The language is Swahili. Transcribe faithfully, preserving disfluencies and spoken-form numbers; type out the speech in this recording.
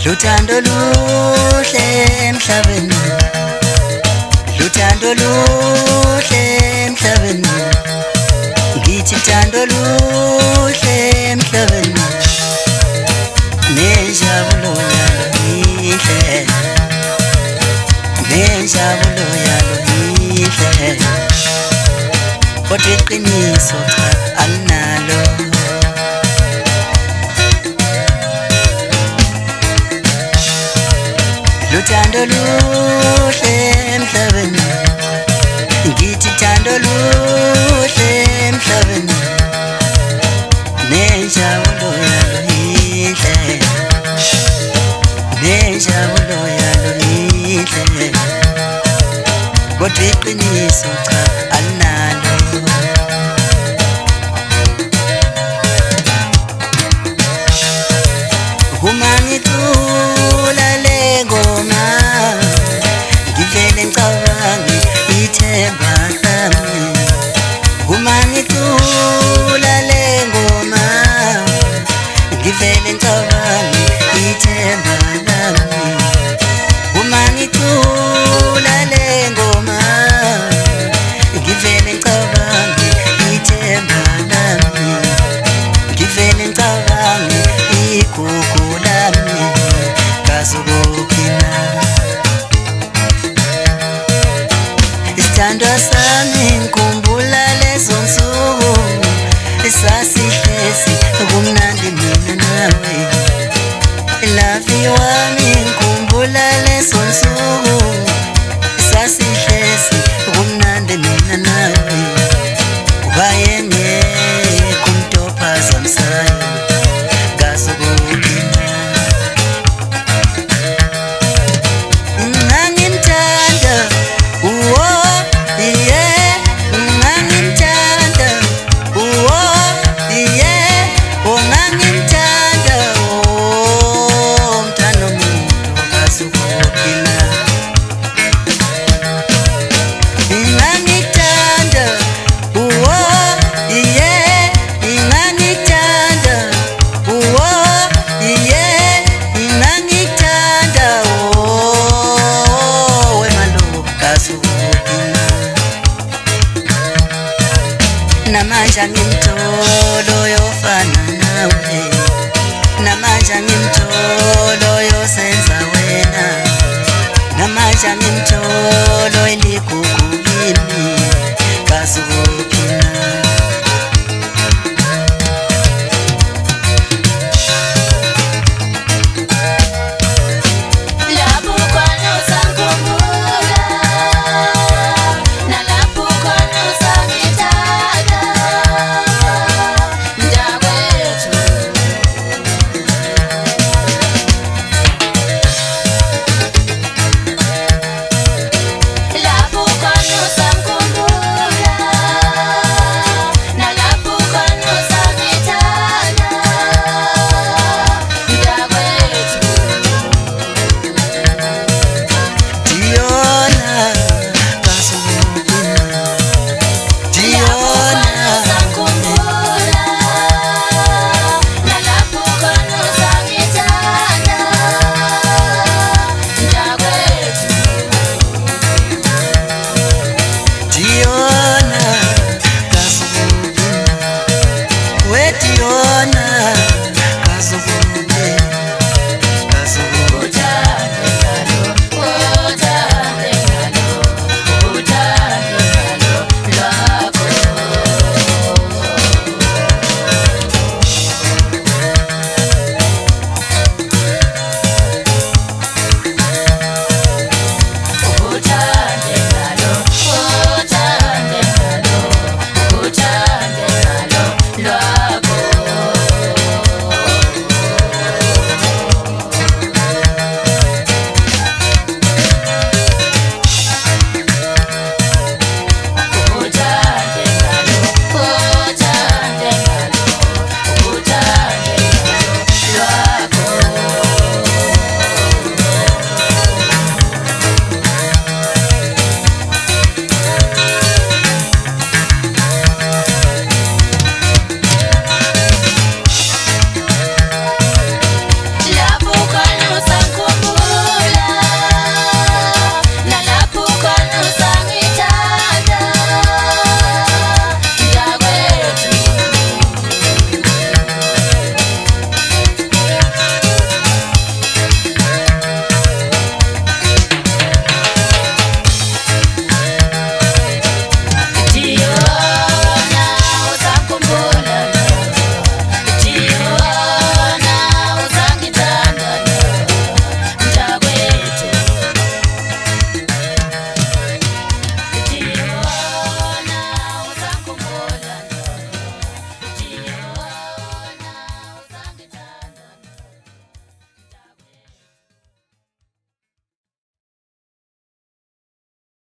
Luthando luhle emhlabeni, luthando luhle emhlabeni, ngithi thando luhle emhlabeni, nenjabulo yalo ihle, nenjabulo yalo ihle, kodwa iqiniso cha alinalo. Luthando luhle emhlabeni, ngithi thando luhle emhlabeni, nenjabulo yalo ihle, nenjabulo yalo ihle, kodwa iqiniso cha alinalo. Uma ngicula le ngoma ngivele ngicabange ithemba lami. Uma ngicula le ngoma ngivele ngicabange ithemba lami. Uma ngicula le ngoma ngivele ngicabange ithemba lami. Ngivele ngicabange igugu lami kaZukina. Isithandwa sami ngikhumbula lezo nsuku esasihlezi kumnandi mina nawe. Lavi wami ngikhumbula lezo nsuku esasihlezi kumnandi mina nawe. Wayengekho umuntu ophazamisayo kaZukina. Ngangimthanda, uwo, yeah, ngangimthanda, uwo, yeah, oh ngangimthanda, oh mthando muntu kaZukina. Ngangimthanda, uwo, yeah, ngangimthanda, uwo, yeah, ngangimthanda, oh wemalo kaZukina. Namanje ngimtholo yofana nawe, namanje ngimtholo yosenza wena, namanje ngimtholo eligugu kimi kaZukina. Diona, kaZukina.